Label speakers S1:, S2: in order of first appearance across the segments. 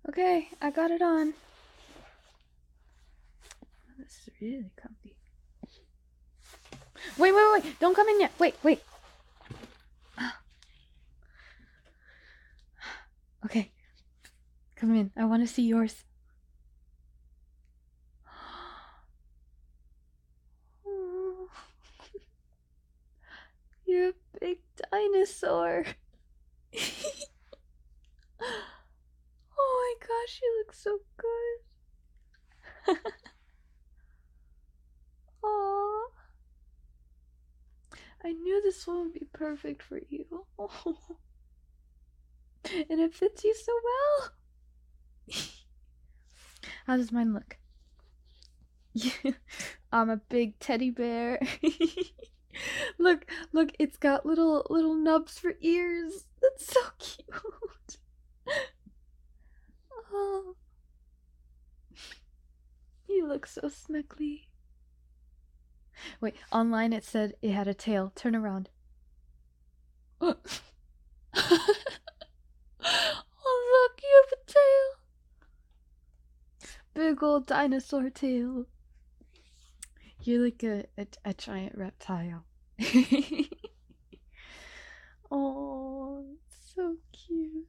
S1: Okay, I got it on. This is really comfy. Wait. Don't come in yet. Wait. Okay. Come in. I want to see yours. You're a big dinosaur. Oh my gosh, you look so good. Aww. I knew this one would be perfect for you. And it fits you so well. How does mine look? I'm a big teddy bear. Look, it's got little nubs for ears. That's so cute. Oh, you look so snuggly. Wait, online it said it had a tail. Turn around. Oh, look, you have a tail. Big old dinosaur tail. You're like a giant reptile. Oh, so cute.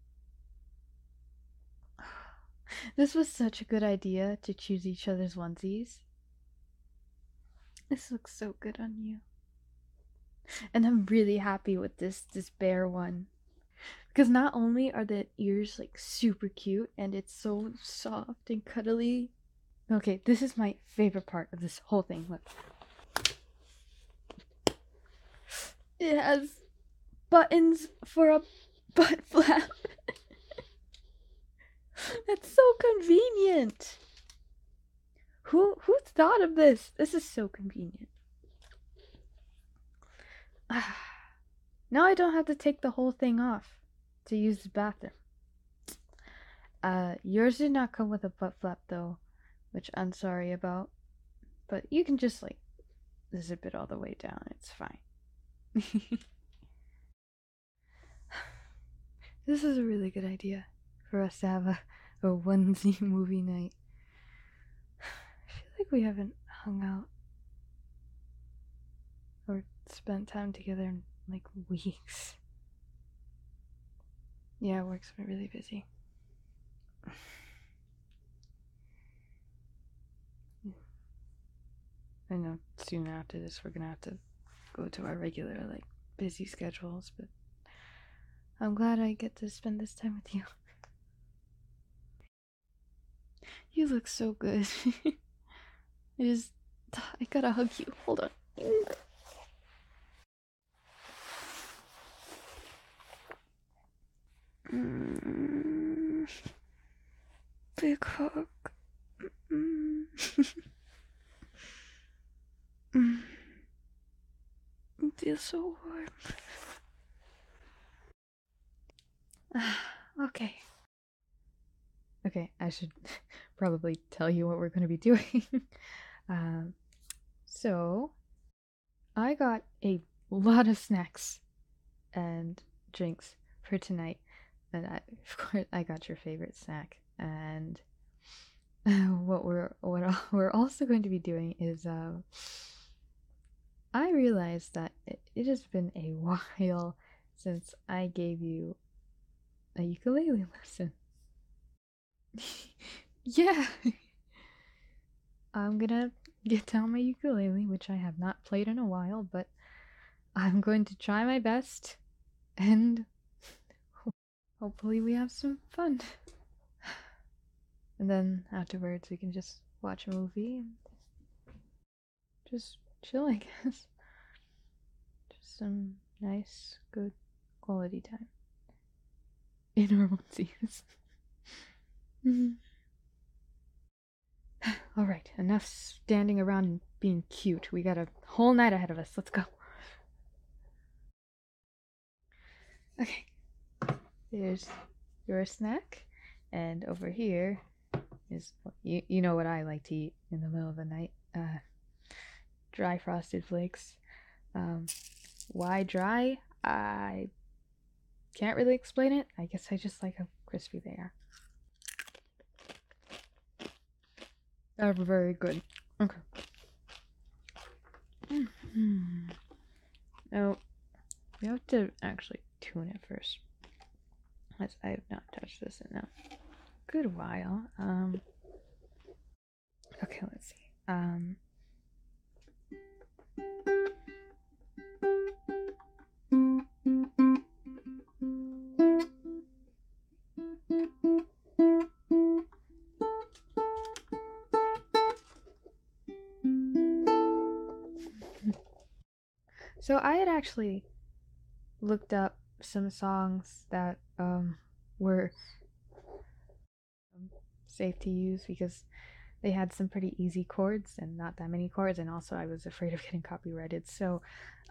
S1: This was such a good idea to choose each other's onesies. This looks so good on you. And I'm really happy with this bear one. Because not only are the ears like super cute and it's so soft and cuddly. Okay, this is my favorite part of this whole thing. Look. It has buttons for a butt flap. That's so convenient. Who thought of this? This is so convenient. Now I don't have to take the whole thing off to use the bathroom. Yours did not come with a butt flap though, which I'm sorry about. But you can just like zip it all the way down. It's fine. This is a really good idea for us to have a onesie movie night. I feel like we haven't hung out or spent time together in like weeks. Yeah, work's been really busy. I know soon after this we're gonna have to go to our regular like busy schedules, but I'm glad I get to spend this time with you. You look so good. I gotta hug you. Hold on. Big hug. It feels so warm. Okay. Okay, I should probably tell you what we're going to be doing. um, so, I got a lot of snacks and drinks for tonight. And of course, I got your favorite snack. And what we're also going to be doing is I realized that it has been a while since I gave you a ukulele lesson. Yeah. I'm gonna get down my ukulele, which I have not played in a while, but I'm going to try my best and hopefully we have some fun. And then afterwards we can just watch a movie and just chill, I guess. Just some nice, good quality time in our onesies. Alright, enough standing around and being cute. We got a whole night ahead of us. Let's go. Okay. There's your snack. And over here is, you know what I like to eat in the middle of the night. Dry Frosted Flakes. Why dry? I can't really explain it. I guess I just like how crispy they are. They're very good. Okay. Now, we have to actually tune it first, as I have not touched this in a good while. Okay, let's see. So I had actually looked up some songs that were safe to use because they had some pretty easy chords and not that many chords, and also I was afraid of getting copyrighted. So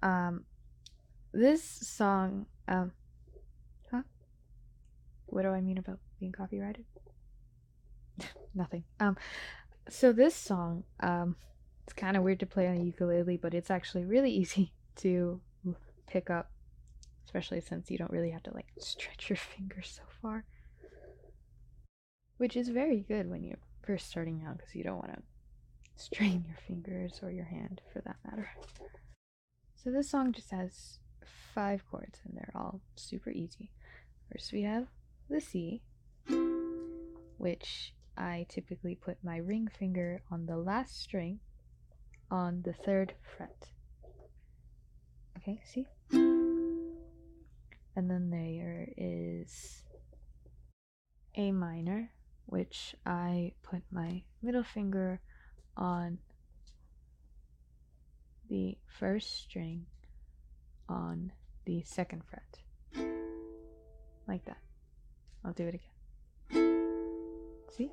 S1: this song, huh? What do I mean about being copyrighted? Nothing. So this song, it's kind of weird to play on a ukulele, but it's actually really easy to pick up, especially since you don't really have to like stretch your fingers so far, which is very good when you're first starting out because you don't want to strain your fingers or your hand for that matter. So this song just has 5 chords and they're all super easy. First we have the C, which I typically put my ring finger on the last string on the 3rd fret. Okay, see? And then there is A minor, which I put my middle finger on the 1st string on the 2nd fret. Like that. I'll do it again. See?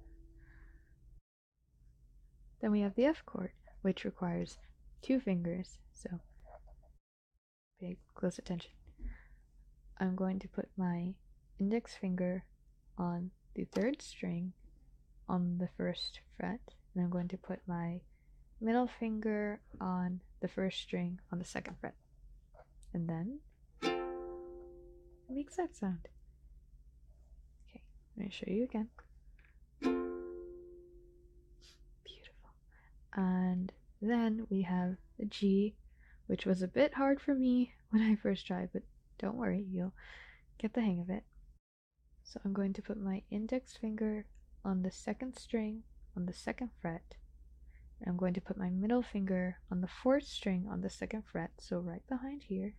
S1: Then we have the F chord, which requires 2 fingers, so pay close attention. I'm going to put my index finger on the 3rd string on the 1st fret, and I'm going to put my middle finger on the 1st string on the 2nd fret. And then it makes that sound. Okay, I'm going to show you again. Beautiful. And then we have the G, which was a bit hard for me when I first tried, but don't worry, you'll get the hang of it. So I'm going to put my index finger on the 2nd string on the 2nd fret. I'm going to put my middle finger on the 4th string on the 2nd fret, so right behind here.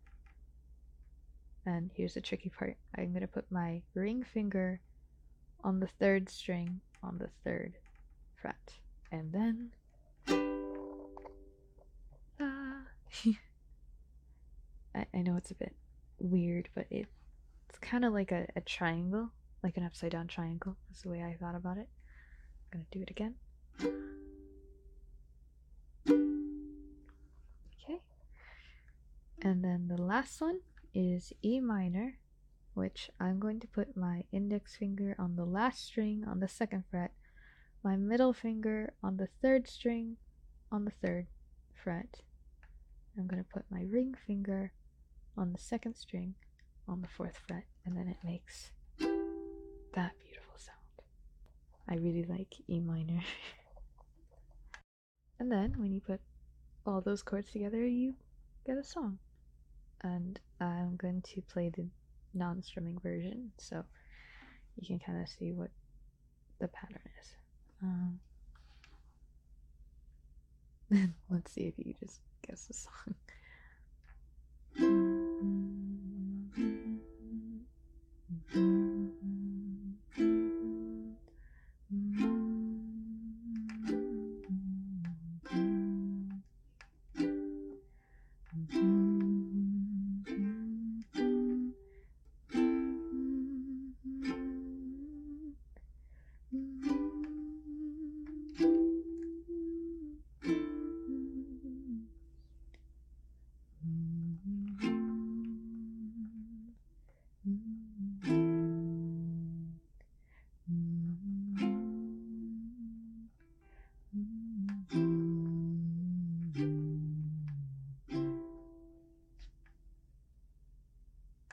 S1: And here's the tricky part. I'm going to put my ring finger on the 3rd string on the 3rd fret. And then I know it's a bit weird, but it's kind of like a triangle, like an upside down triangle. That's the way I thought about it. I'm going to do it again. Okay. And then the last one is E minor, which I'm going to put my index finger on the last string on the 2nd fret, my middle finger on the 3rd string on the 3rd fret. I'm going to put my ring finger on the 2nd string on the 4th fret, and then it makes that beautiful sound. I really like E minor. And then when you put all those chords together, you get a song. And I'm going to play the non-strumming version so you can kind of see what the pattern is. Let's see if you just guess the song.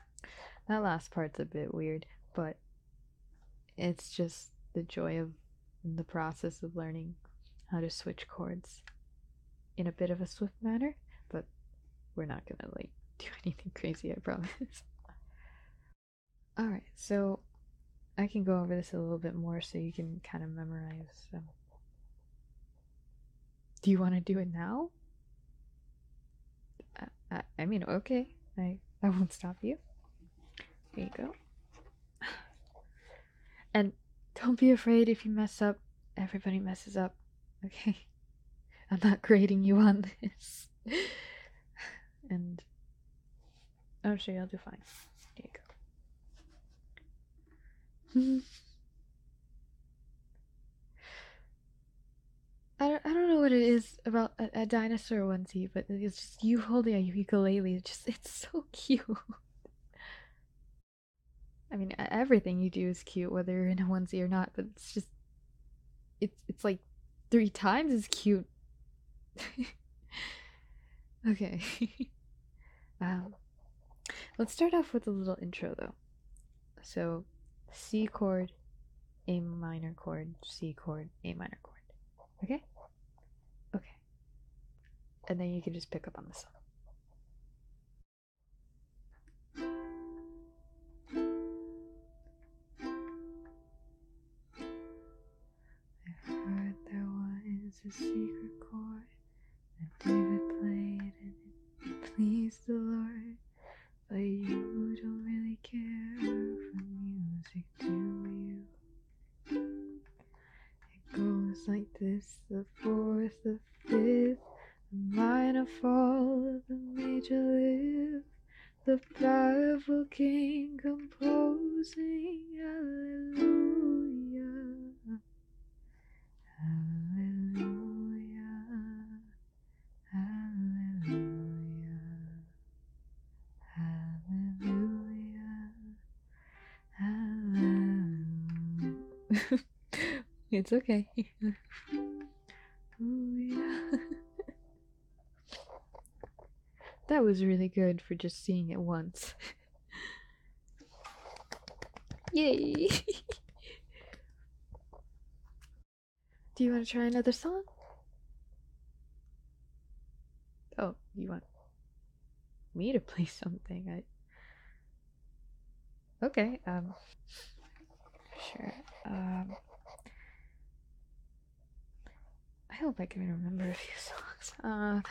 S1: That last part's a bit weird, but it's just the joy of in the process of learning how to switch chords in a bit of a swift manner, but we're not gonna like do anything crazy, I promise. Alright, so I can go over this a little bit more so you can kind of memorize them. Do you want to do it now? I mean, okay. I won't stop you. Here you go. And don't be afraid if you mess up. Everybody messes up. Okay? I'm not grading you on this. And I'm sure you'll do fine. Here you go. I don't know what it is about a dinosaur onesie, but it's just you holding a ukulele. It's so cute. I mean, everything you do is cute, whether you're in a onesie or not. But it's like 3 times as cute. Okay. Let's start off with a little intro though. So, C chord, A minor chord, C chord, A minor chord. Okay? Okay. And then you can just pick up on the song. I heard there was a secret chord that David played and it pleased the Lord. But you don't really care for music, do you? It goes like this: the fourth, the fifth, the minor fall, the major lift, the powerful king composing. Hallelujah, hallelujah, hallelujah, hallelujah, hallelujah. It's okay. That was really good for just seeing it once. Yay! Do you want to try another song? Oh, you want me to play something? Okay, sure. I hope I can remember a few songs.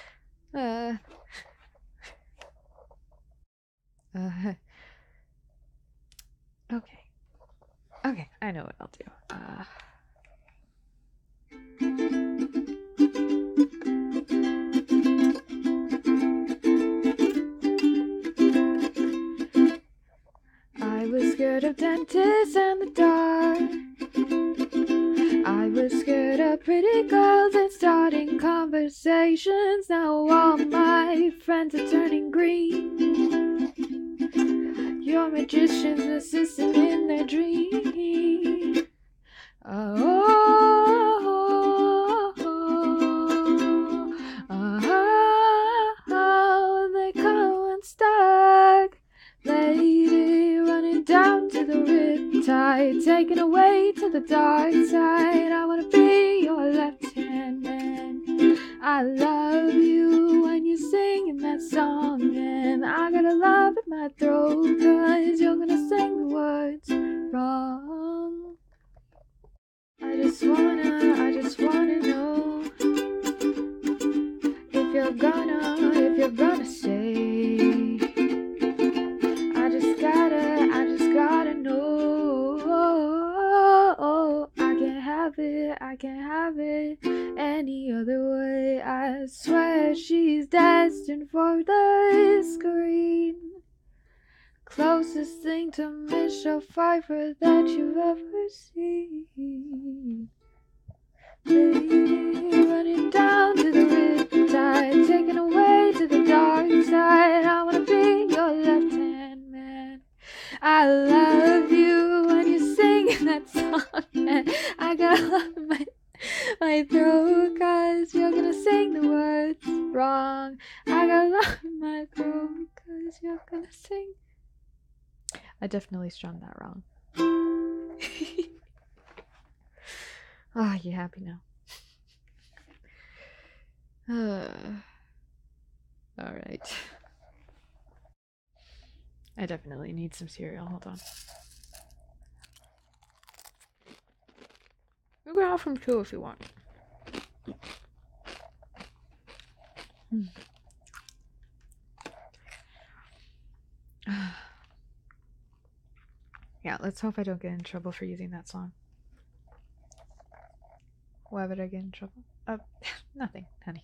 S1: Okay. Okay, I know what I'll do. I was scared of dentists and the dark. I was scared of pretty girls and starting conversations. Now all my friends are turning green. You're magicians assisting in their dream. They come unstuck. Lady running down to the riptide, taken away to the dark side. I wanna be your left-hand man. I love you when you're singing that song, and I got a love in my throat, 'cause you're gonna sing the words wrong. I just wanna know if you're gonna stay. I just gotta know. I can't have it any other way. I swear she's destined for the screen. Closest thing to Michelle Pfeiffer that you've ever seen. Lady running down to the riptide, taken away to the dark side. I wanna be your left-hand man. I love you when you're singing that song, and I got love in my throat, 'cause you're gonna sing the words wrong. I got love in my throat, 'cause you're gonna sing. I definitely strummed that wrong. Ah, you happy now? All right. I definitely need some cereal. Hold on. You can have some too if you want. Yeah, let's hope I don't get in trouble for using that song. Why would I get in trouble? Nothing, honey.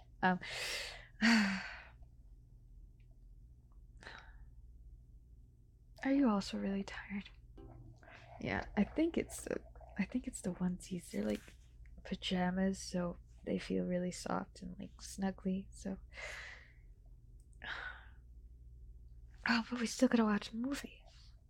S1: Are you also really tired? Yeah, I think it's the onesies. They're like pajamas, so they feel really soft and like snuggly. So, oh, but we still gotta watch a movie.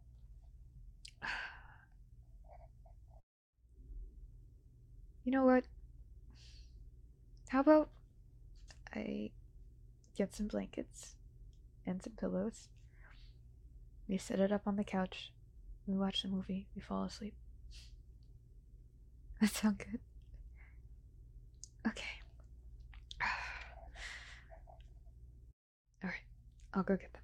S1: You know what? How about I get some blankets and some pillows. We set it up on the couch. We watch the movie. We fall asleep. That sound good? Okay. All right. I'll go get them.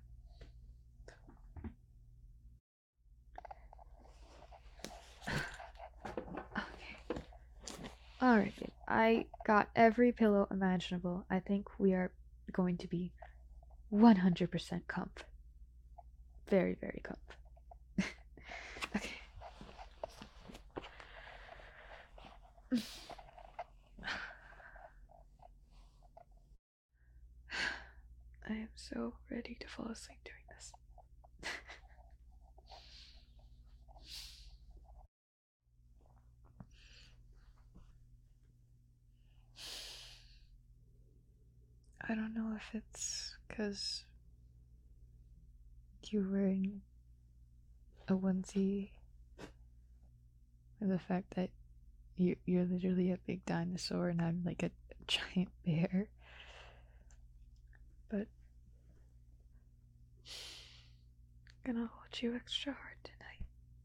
S1: Okay. All right. I got every pillow imaginable. I think we are going to be 100% comf. Very, very comf. Okay. I am so ready to fall asleep doing this. I don't know if it's because you're wearing a onesie or the fact that you're literally a big dinosaur and I'm like a giant bear. But I'm gonna hold you extra hard tonight.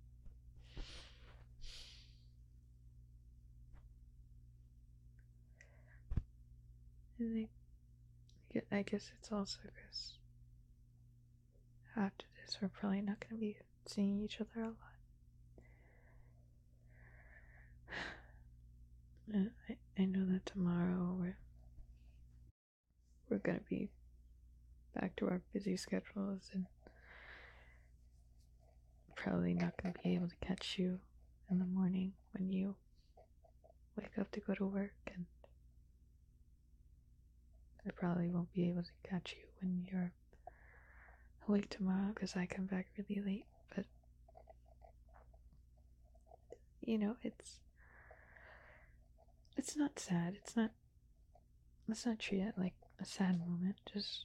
S1: And I guess it's also because after this, we're probably not gonna be seeing each other a lot. And I know that tomorrow we're gonna be back to our busy schedules and probably not gonna be able to catch you in the morning when you wake up to go to work, and I probably won't be able to catch you when you're awake tomorrow because I come back really late. But you know, it's not sad. Let's not treat it like a sad moment. Just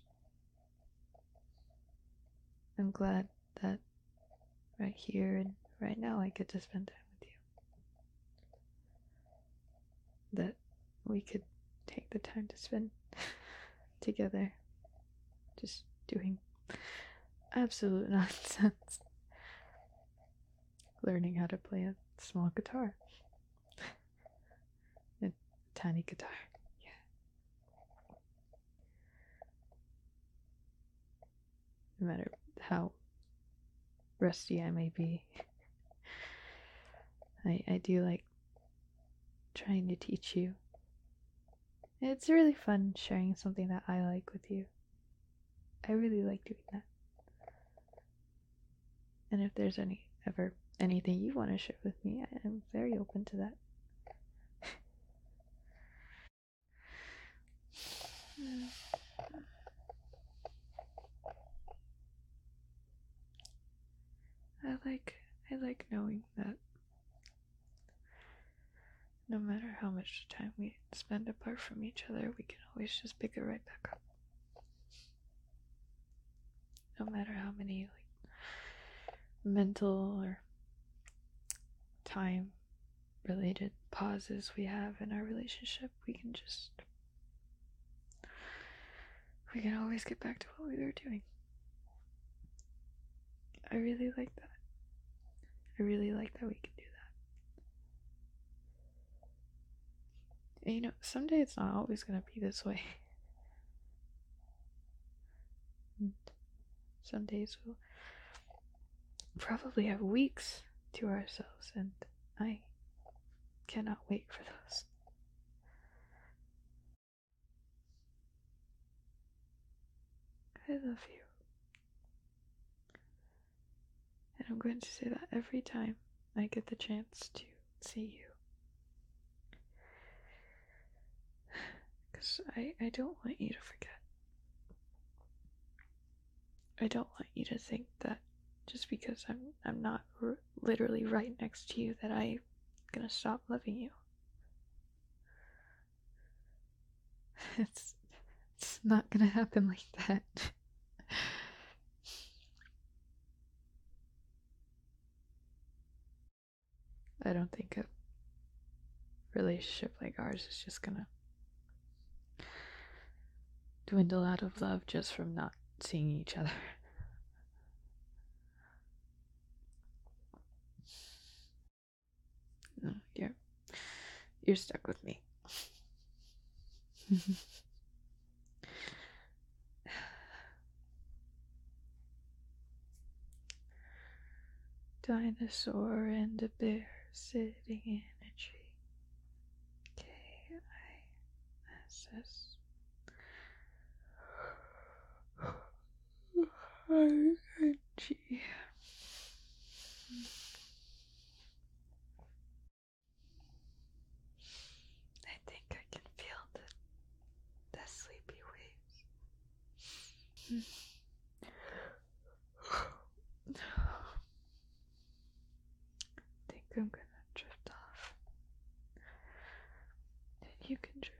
S1: I'm glad that right here and right now I get to spend time with you. That we could take the time to spend together just doing absolute nonsense. Learning how to play a small guitar. A tiny guitar. Yeah. No matter how rusty I may be, I do like trying to teach you. It's really fun sharing something that I like with you. I really like doing that. And if there's anything you want to share with me, I'm very open to that. I like knowing that no matter how much time we spend apart from each other, we can always just pick it right back up. No matter how many mental or time related pauses we have in our relationship, we can always get back to what we were doing. I really like that. I really like that we can do You know, someday it's not always gonna be this way. And some days we'll probably have weeks to ourselves, and I cannot wait for those. I love you. And I'm going to say that every time I get the chance to see you. Because I don't want you to forget. I don't want you to think that just because I'm not literally right next to you that I'm gonna stop loving you. It's not gonna happen like that. I don't think a relationship like ours is just gonna dwindle out of love just from not seeing each other. No, you're stuck with me. Dinosaur and a bear sitting in a tree. Kiss. ING. I think I can feel the sleepy waves. I think I'm gonna drift off. And you can drift